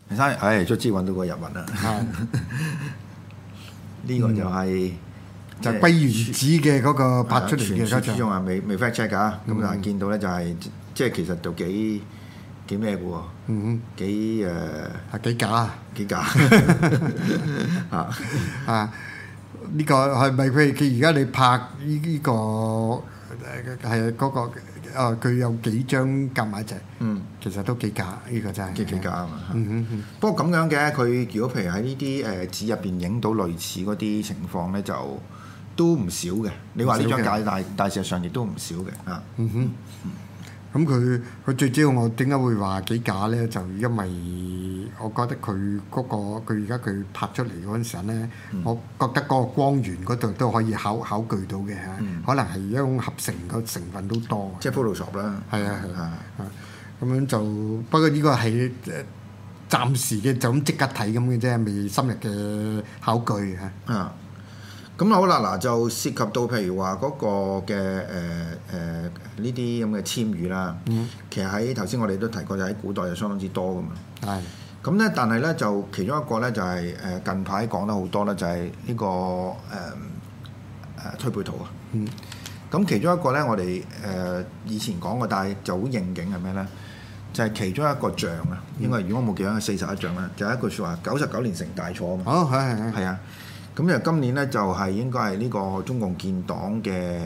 明山，卒之揾到個日文啦。呢個就係就係龜原子嘅嗰個拍出嚟嘅嗰之中啊，未 fact check 㗎。咁但係見到咧就係即係其實就幾咩嘅喎。幾係幾假幾假呢個係咪佢而家你拍呢個係嗰個佢有幾張夾埋一齊？其實都幾假，呢個真係幾假啊嘛。不過咁樣嘅，佢如果譬如喺呢啲紙入邊影到類似嗰啲情況咧，就都唔少嘅。你話呢張假，但事實上亦都唔少嘅啊。 咁佢最主要我點解會話幾假咧？就因為我覺得佢嗰個佢而家佢拍出嚟嗰陣時咧，我覺得嗰個光源嗰度都可以考據到嘅嚇，可能係一種合成個成分都多。 即係 Photoshop 啦。 係啊。咁樣就不過呢個係暫時嘅，就咁即刻睇咁嘅啫，未深入嘅考據嚇。 咁好啦，嗱就涉及到譬如話嗰個嘅呢啲咁嘅簽語啦。其實喺頭先我哋都提過，就喺古代就相當之多噶嘛。 係。 咁咧，但係咧就其中一個咧就係近排講得好多咧，就係呢個推背圖啊。咁其中一個咧，我哋以前講過，但係就好應景係咩咧？就係其中一個象啊。應該如果我冇記錯係41象啦，就係一句説話：99年成大錯啊嘛。係啊。咁就今年咧就係應該係呢個中共建黨嘅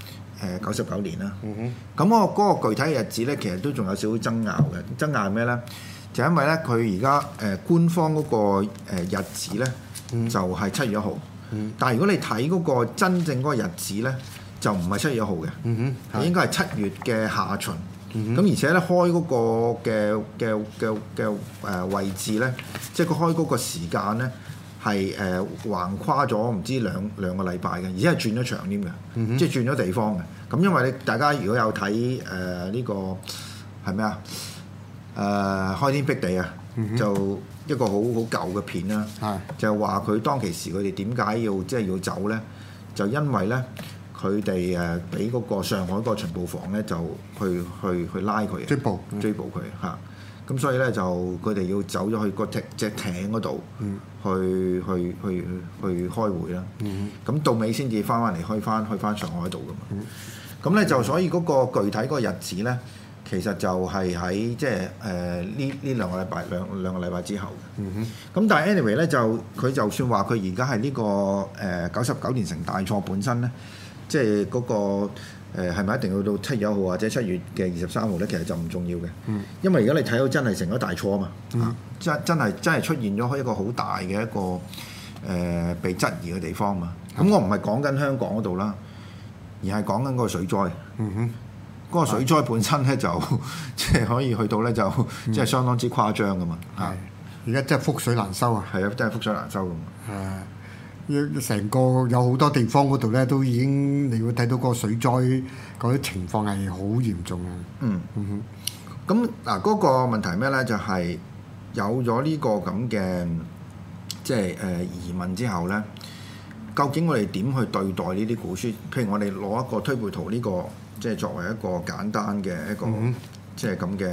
99年啦。咁我嗰個具體嘅日子咧，其實都仲有少少爭拗嘅。爭拗係咩咧？就因為咧佢而家官方嗰個日子咧就係7月1號。但係如果你睇嗰個真正嗰個日子咧，就唔係7月1號嘅。應該係7月嘅下旬。咁而且咧開嗰個嘅位置咧，即係佢開嗰個時間咧。係橫跨咗唔知兩個禮拜嘅，而且係轉咗場添嘅，即係轉咗地方嘅。咁因為大家如果有睇呢個係咩啊？開天闢地啊，就一個好舊嘅片啦。就係話佢當其時佢哋點解要走咧？就因為咧佢哋俾嗰個上海嗰個巡捕房咧就去拉佢，追捕佢嚇。咁所以咧就佢哋要走咗去個隻艇嗰度，去開會啦。咁到尾先至翻嚟開翻上海度噶嘛。咁咧就所以嗰個具體嗰個日子咧，其實就係喺即係呢兩個禮拜之後嘅。咁但係 anyway 咧就佢就算話佢而家係呢個99年成大錯本身咧，即係嗰個。係咪一定要到7月1號或者7月嘅23號咧？其實就唔重要嘅，因為而家你睇到真係成咗大錯啊嘛，真係出現咗一個好大嘅一個被質疑嘅地方嘛。咁我唔係講緊香港嗰度啦，而係講緊嗰個水災。嗰個水災本身咧就即係可以去到咧就即係相當之誇張噶嘛。 而家真係覆水難收啊！ 係啊，真係覆水難收噶嘛。 成個有好多地方嗰度咧，都已經你會睇到個水災嗰啲情況係好嚴重啊！ 咁嗱，嗰個問題咩咧？就係有咗呢個咁嘅即係疑問之後咧，究竟我哋點去對待呢啲古書？譬如我哋攞一個推背圖呢個，即係作為一個簡單嘅一個即係咁嘅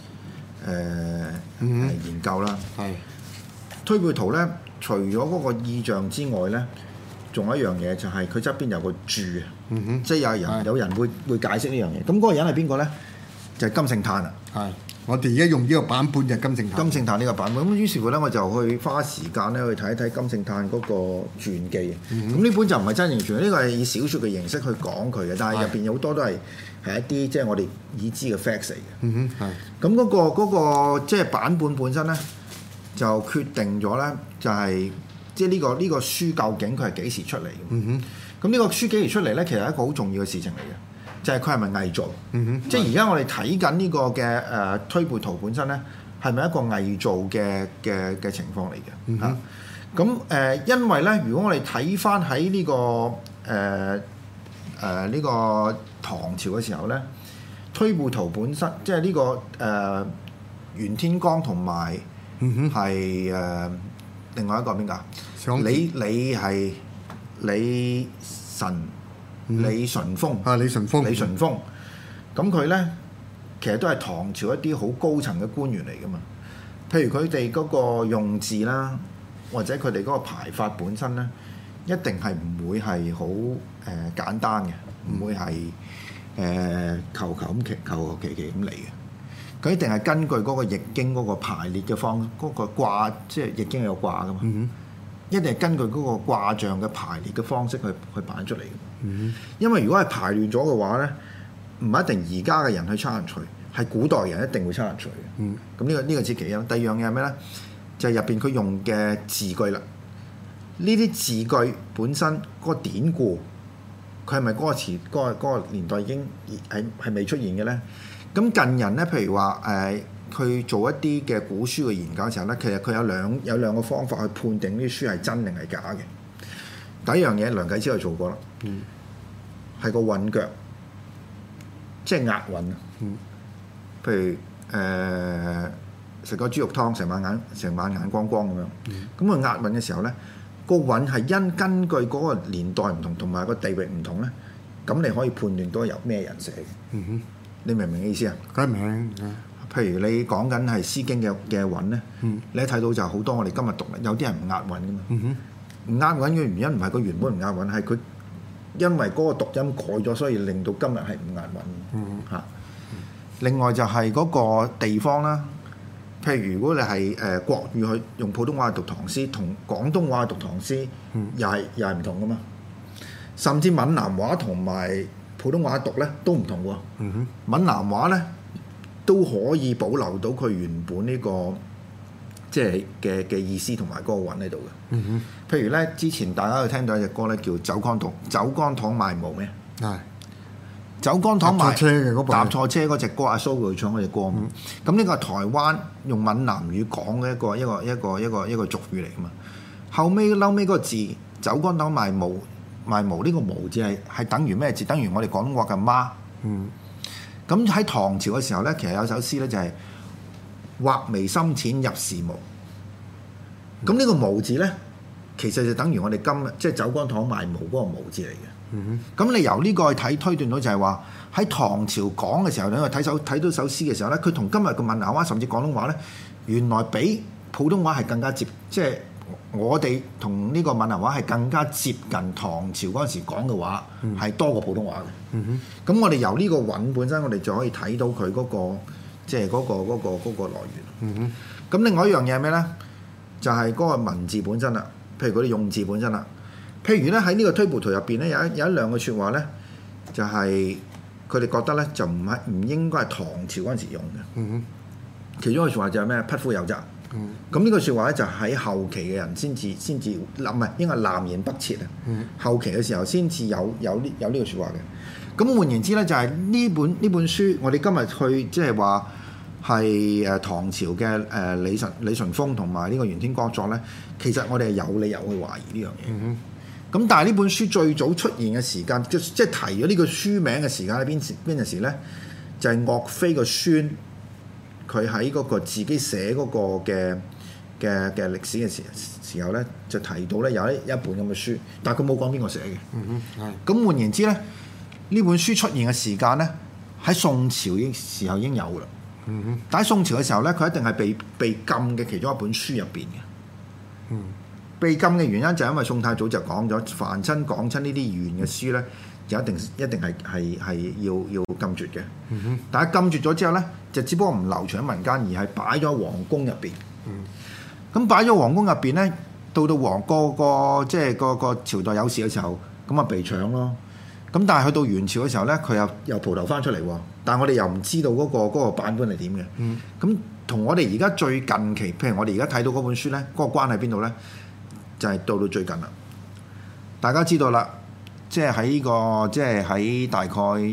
研究啦。推背圖咧。除咗嗰個意象之外咧，仲有一樣嘢就係佢側邊有個注即係有人會解釋呢樣嘢。咁嗰個人係邊個咧？就係金聖嘆啊！ 我哋而家用呢個版本就係金聖嘆。 金聖嘆呢個版本咁，於是乎咧，我就去花時間咧去睇一睇金聖嘆嗰個傳記。咁呢本就唔係真正傳記，呢個係以小説嘅形式去講佢嘅，但係入邊有好多都係一啲即係我哋已知嘅 facts 嚟嘅。咁嗰個即係版本本身咧。就決定咗咧，就係即係呢個書究竟佢係幾時出嚟嘅？咁呢個書幾時出嚟咧？其實係一個好重要嘅事情嚟嘅，就係佢係咪偽造？即係而家我哋睇緊呢個嘅推背圖本身咧，係咪一個偽造嘅情況嚟嘅？嚇咁因為咧，如果我哋睇翻喺呢個唐朝嘅時候咧，推背圖本身即係呢個袁天罡同埋。係另外一個邊個？李淳風李淳風咁佢咧，其實都係唐朝一啲好高層嘅官員嚟噶嘛。 譬如佢哋嗰個用字啦，或者佢哋嗰個排法本身咧，一定係唔會係好簡單嘅，唔會係求求其其咁嚟嘅。佢一定係根據嗰個易經嗰個排列嘅方，嗰個卦，即係易經有卦噶嘛。一定係根據嗰個卦象嘅排列嘅方式去擺出嚟嘅。因為如果係排亂咗嘅話咧，唔一定而家嘅人去challenge佢，係古代人一定會challenge佢嘅。咁呢個只其一。第二樣嘢係咩咧？就係入邊佢用嘅字句啦。呢啲字句本身嗰個典故，佢係咪嗰個詞嗰個年代已經係未出現嘅咧？咁近人咧，譬如話佢做一啲嘅古書嘅研究嘅時候咧，其實佢有兩個方法去判定呢啲書係真定係假嘅。第一樣嘢，梁啟超就做過啦，係個韻腳，即係押韻啊。譬如食個豬肉湯，成晚眼光光咁樣。咁佢押韻嘅時候咧，個韻係根據嗰個年代唔同，同埋個地域唔同咧，咁你可以判斷到由咩人寫嘅。你明唔明嘅意思啊？ 梗係明。 譬如你講緊係《詩經》嘅韻咧，你睇到就好多我哋今日讀，有啲人唔押韻噶嘛。唔押韻嘅原因唔係佢原本唔押韻，係佢因為嗰個讀音改咗，所以令到今日係唔押韻嚇。另外就係嗰個地方啦，譬如如果你係國語去用普通話讀唐詩，同廣東話讀唐詩，又係唔同噶嘛。甚至閩南話同埋普通話讀咧都唔同喎。閩南話咧都可以保留到佢原本呢個即係嘅意思同埋嗰個韻喺度嘅。譬如咧，之前大家有聽到一隻歌咧，叫《走乾糖賣無》咩？係走乾糖賣車嘅嗰部搭錯車嗰隻歌，阿蘇佢唱嗰隻歌嘛。咁呢個係台灣用閩南語講嘅一個俗語嚟噶嘛。後尾嗰個字走乾糖賣無呢個無字係等於咩字？等於我哋廣東話嘅媽。咁喺唐朝嘅時候咧，其實有首詩咧就係畫眉深淺入時無。咁呢個無字咧，其實就等於我哋今日即係走乾糖賣無嗰個無字嚟嘅。咁你由呢個去推斷到就係話喺唐朝講嘅時候，你睇到首詩嘅時候咧，佢同今日嘅閩南話甚至廣東話咧，原來比普通話係更加接，即係我哋同呢個閩南話係更加接近唐朝嗰陣時講嘅話，係多過普通話嘅。咁我哋由呢個韻本身，我哋就可以睇到佢嗰個即係嗰個來源。咁另外一樣嘢係咩咧？就係嗰個文字本身啦，譬如佢哋用字本身啦。譬如咧喺呢個推背圖入邊咧，有一兩句説話咧，就係佢哋覺得咧就唔應該係唐朝嗰陣時用嘅。其中一句説話就係咩？匹夫有責。咁呢個説話咧就喺後期嘅人先至唔係應該係南轅北轍啊。後期嘅時候先至有呢個説話嘅。咁換言之咧，就係呢本書，我哋今日去即係話係唐朝嘅李淳風同埋呢個袁天罡作咧，其實我哋係有理由去懷疑呢樣嘢。咁但係呢本書最早出現嘅時間，即係提咗呢個書名嘅時間喺邊陣時咧？就係岳飛個孫，佢喺嗰個自己寫嗰個嘅歷史嘅時候咧，就提到咧有一本咁嘅書，但係佢冇講邊個寫嘅。咁換言之咧，呢本書出現嘅時間咧，喺宋朝嘅時候已經有啦。但喺宋朝嘅時候咧，佢一定係被禁嘅其中一本書入邊嘅。被禁嘅原因就係因為宋太祖就講咗，凡親講親呢啲語言嘅書咧，就一定係要禁絕嘅。但係禁絕咗之後咧，就只不過唔流傳喺民間，而係擺咗喺皇宮入邊。咁擺咗皇宮入邊咧，到即係個朝代有事嘅時候，咁啊被搶咯。咁但係去到元朝嘅時候咧，佢又蒲頭翻出嚟喎。但係我哋又唔知道嗰個版本係點嘅。咁同我哋而家最近期，譬如我哋而家睇到嗰本書咧，嗰個關係邊度咧？就係到最近啦。大家知道啦，即係喺大概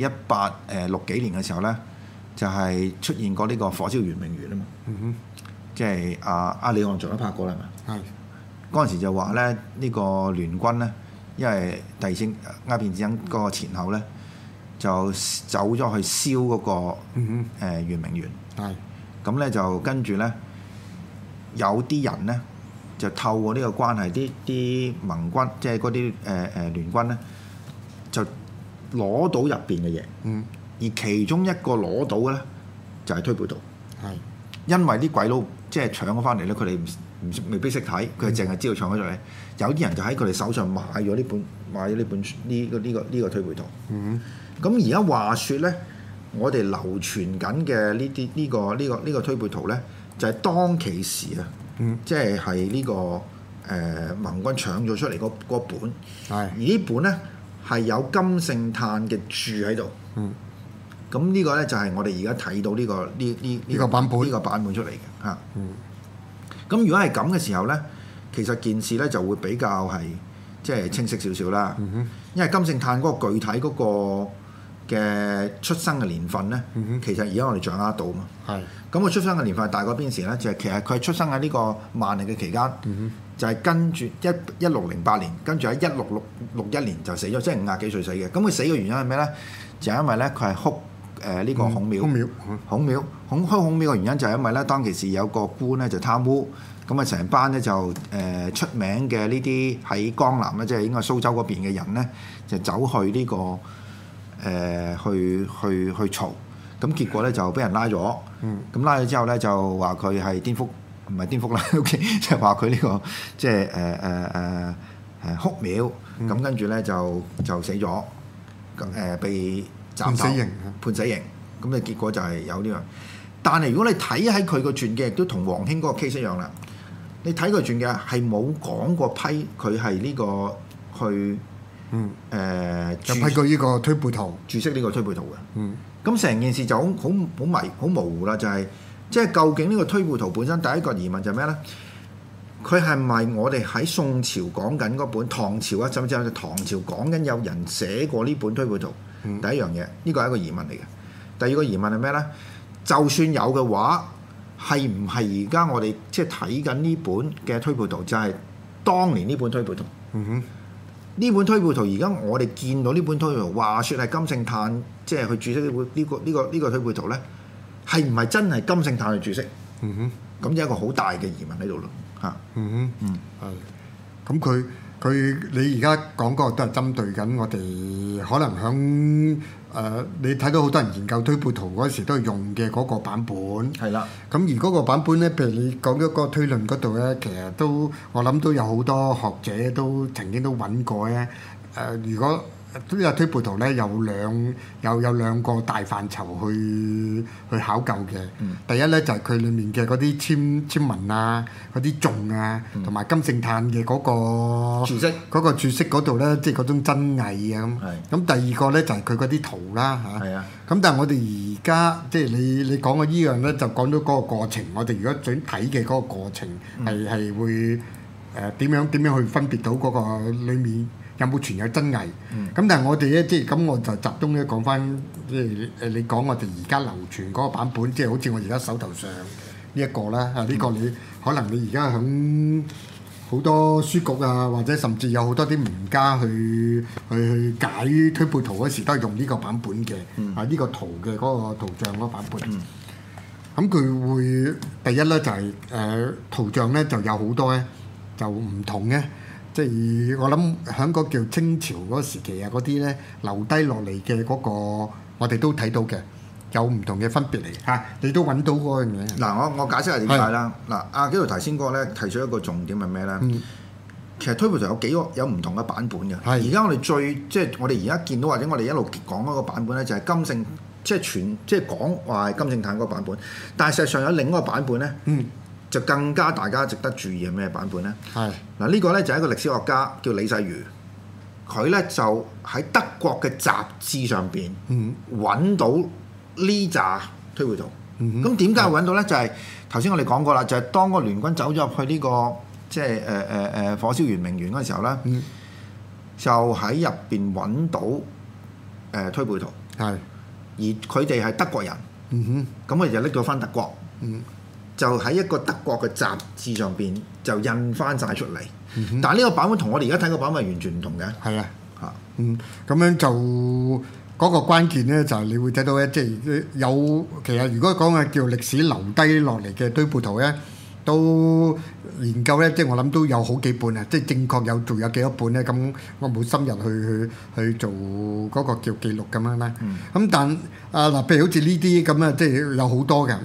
1860幾年嘅時候咧，就係出現過呢個火燒圓明園啊嘛。即係阿李翰祥都拍過啦，係咪？嗰陣時就話咧，呢個聯軍咧，因為第二次鴉片戰爭嗰個前後咧，就走咗去燒嗰個圓明園。咁咧就跟住咧，有啲人咧就透過呢個關係，啲盟軍即係嗰啲聯軍咧，就攞到入邊嘅嘢。而其中一個攞到嘅咧，就係推背圖。因為啲鬼佬即係搶咗翻嚟咧，佢哋未必識睇，佢係淨係知道搶咗出嚟。有啲人就喺佢哋手上買咗呢本呢個推背圖。咁而家話説咧，我哋流傳緊嘅呢個推背圖咧，就係當其時啊，即係呢個盟軍搶咗出嚟嗰本。而呢本咧係有金聖嘆嘅注喺度。咁呢個咧就係我哋而家睇到呢個版本出嚟嘅嚇。咁如果係咁嘅時候咧，其實件事咧就會比較係即係清晰少少啦。因為金聖嘆嗰個具體嗰個嘅出生嘅年份咧，其實而家我哋掌握到嘛。咁佢出生嘅年份係大過邊時咧？就係其實佢係出生喺呢個萬歷嘅期間，就係跟住1608年，跟住喺1661年就死咗，即係50幾歲死嘅。咁佢死嘅原因係咩咧？就係因為咧佢係哭呢個孔廟。孔廟嘅原因就係因為咧當其時有個官咧就貪污，咁啊成班咧就出名嘅呢啲喺江南咧，即係應該蘇州嗰邊嘅人咧，就走去呢個去嘈，咁結果咧就俾人拉咗。咁拉咗之後咧就話佢係顛覆，唔係顛覆啦，OK，即係話佢呢個即係哭廟。咁跟住咧就死咗，被斬頭判死刑。咁嘅結果就係有呢樣。但係如果你睇喺佢個傳記，亦都同黃興嗰個 case 一樣啦。你睇佢傳記係冇講過批佢係呢個去就批過呢個推背圖， 注釋呢個推背圖嘅。咁成件事就好模糊啦，就係即係究竟呢個推背圖本身第一個疑問就係咩咧？佢係咪我哋喺宋朝講緊嗰本唐朝啊，甚至係唐朝講緊有人寫過呢本推背圖？第一樣嘢，呢個係一個疑問嚟嘅。第二個疑問係咩咧？就算有嘅話，係唔係而家我哋即係睇緊呢本嘅推背圖，就係當年呢本推背圖？呢本推背圖而家我哋見到呢本推背圖，話説係金聖嘆即係去注釋呢個推背圖咧，係唔係真係金聖嘆去注釋？咁有一個好大嘅疑問喺度咯嚇。 咁佢你而家講嗰個都係針對緊我哋可能響你睇到好多人研究推背圖嗰時都係用嘅嗰個版本。係啦。咁而嗰個版本咧，譬如你講咗嗰個推論嗰度咧，其實都我諗都有好多學者都曾經都揾過咧。如果呢個推背圖咧有兩個大範疇去考究嘅。第一咧就係佢裡面嘅嗰啲簽文啊，嗰啲頌啊，同埋金聖嘆嘅嗰個注釋嗰度咧，即係嗰種真偽啊咁。咁第二個咧就係佢嗰啲圖啦嚇。咁但係我哋而家即係你講嘅依樣咧，就講咗嗰個過程。我哋如果想睇嘅嗰個過程係會點樣去分別到嗰個裡面有冇存有真偽？咁但係我哋咧，即係咁我就集中咧講翻，即係你講我哋而家流傳嗰個版本，即係好似我而家手頭上呢一個啦。呢個你可能你而家響好多書局啊，或者甚至有好多啲名家去解推背圖嗰時，都係用呢個版本嘅。呢個圖嘅嗰個圖像嗰個版本。咁佢會第一咧就係圖像咧就有好多咧就唔同嘅。即係我諗喺個叫清朝嗰個時期啊，嗰啲咧留低落嚟嘅嗰個，我哋都睇到嘅，有唔同嘅分別嚟嚇。你都揾到嗰樣嘢。 嗱，我解釋下點解啦。嗱，阿紀陶頭先嗰個咧提出一個重點係咩咧？其實推背圖有唔同嘅版本嘅。而家我哋即係我哋而家見到或者我哋一路講嗰個版本咧，就係金聖即係講話係金聖嘆嗰個版本。但係實際上有另一個版本咧。就更加大家值得注意係咩版本咧？嗱，呢個咧就係一個歷史學家叫李世儒，佢咧就喺德國嘅雜誌上邊揾到呢紮推背圖。咁點解揾到咧？就係頭先我哋講過啦，就係當個聯軍走咗入去呢個即係火燒圓明園嗰陣時候咧，就喺入邊揾到推背圖。而佢哋係德國人，咁佢哋就拎咗翻德國。就喺一個德國嘅雜誌上邊就印翻晒出嚟，但係呢個版本同我哋而家睇個版本係完全唔同嘅。係啊， 咁樣就嗰個關鍵咧，就係你會睇到咧，即係有其實如果講嘅叫歷史留低落嚟嘅推背圖咧，都研究咧，即係我諗都有好幾本啊，即係正確仲有幾多本咧？咁我冇深入去做嗰個叫記錄咁樣啦。咁但嗱，譬如好似呢啲咁啊，即係有好多嘅。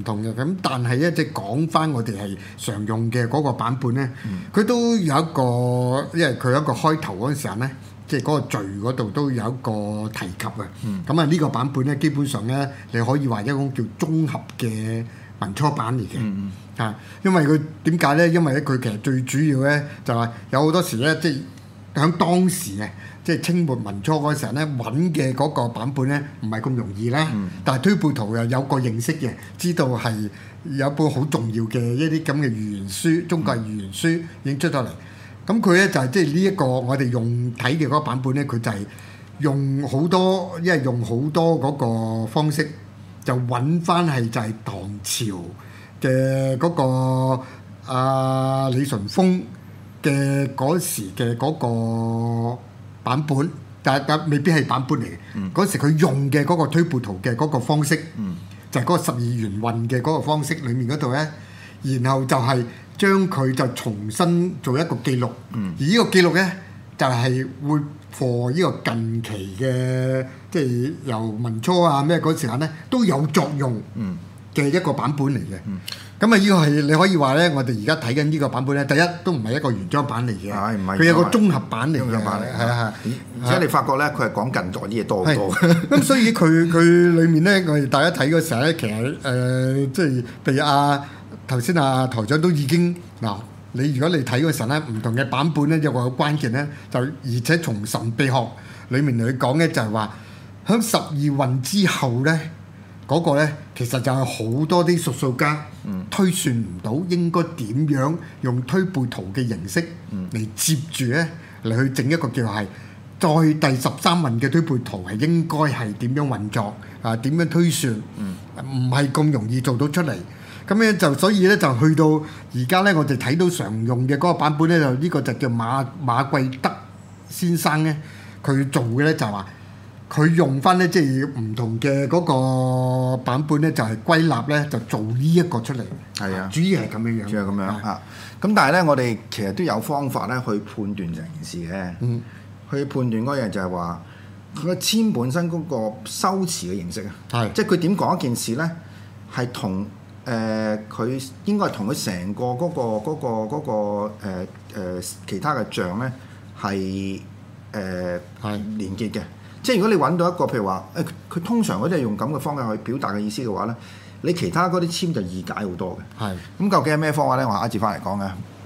唔同嘅。咁但係咧，即係講翻我哋係常用嘅嗰個版本咧，佢都有一個，因為佢有一個開頭嗰陣時候咧，即係嗰個序嗰度都有一個提及啊。咁啊呢個版本咧，基本上咧，你可以話一種叫綜合嘅民初版嚟嘅。因為佢點解咧？因為咧佢其實最主要咧就係有好多時咧，即係喺當時嘅。即係清末民初嗰陣時候咧，揾嘅嗰個版本咧唔係咁容易啦。但係推背圖又有個認識嘅，知道係有一本好重要嘅一啲咁嘅預言書，中國預言書已經出咗嚟。咁佢咧就係即係呢一個我哋用睇嘅嗰個版本咧，佢就係用好多，因為用好多嗰個方式就揾翻係就係唐朝嘅嗰個李淳風嘅嗰時嘅嗰個版本，但未必係版本嚟嘅。嗰時佢用嘅嗰個推背圖嘅嗰個方式，就係嗰個12元運嘅嗰個方式裏面嗰度咧，然後就係將佢就重新做一個記錄。而呢個記錄咧，就係會 for 呢個近期嘅，即係由民初啊咩嗰時間咧都有作用嘅一個版本嚟嘅。咁啊，呢個係你可以話咧，我哋而家睇緊呢個版本咧，第一都唔係一個原裝版嚟嘅，佢有個綜合版嚟嘅，係啊， 而且你發覺咧，佢係講近代啲嘢多好多。 咁所以佢裡面咧，我哋大家睇嗰時候咧，其實即係譬如頭先台長都已經嗱，你如果你睇嗰時候咧，唔同嘅版本咧，有個關鍵咧，就而且從神秘學裡面嚟講咧，就係話喺12運之後咧。嗰個咧，其實就係好多啲術數家推算唔到應該點樣用推背圖嘅形式嚟接住咧嚟去整一個叫係再第13運嘅推背圖係應該係點樣運作啊？點樣推算？唔係咁容易做到出嚟。咁咧就所以咧就去到而家咧，我哋睇到常用嘅嗰個版本咧，就呢個就叫馬貴德先生咧，佢做嘅咧就話。佢用翻咧，即係唔同嘅嗰個版本咧，就係歸納咧，就做呢一個出嚟。係啊，主要係咁樣樣。主要係咁樣啊。咁但係咧，我哋其實都有方法咧去判斷成件事嘅。去判斷嗰樣就係話，佢個簽本身嗰個修辭嘅形式啊。係。即係佢點講一件事咧，係同佢應該係同佢成個嗰個其他嘅像咧係連結嘅。即係如果你揾到一個譬如話，佢通常嗰啲係用咁嘅方法去表達嘅意思嘅話咧，你其他嗰啲簽就易解好多嘅。係。咁究竟係咩方法咧？我下一節翻嚟講嘅。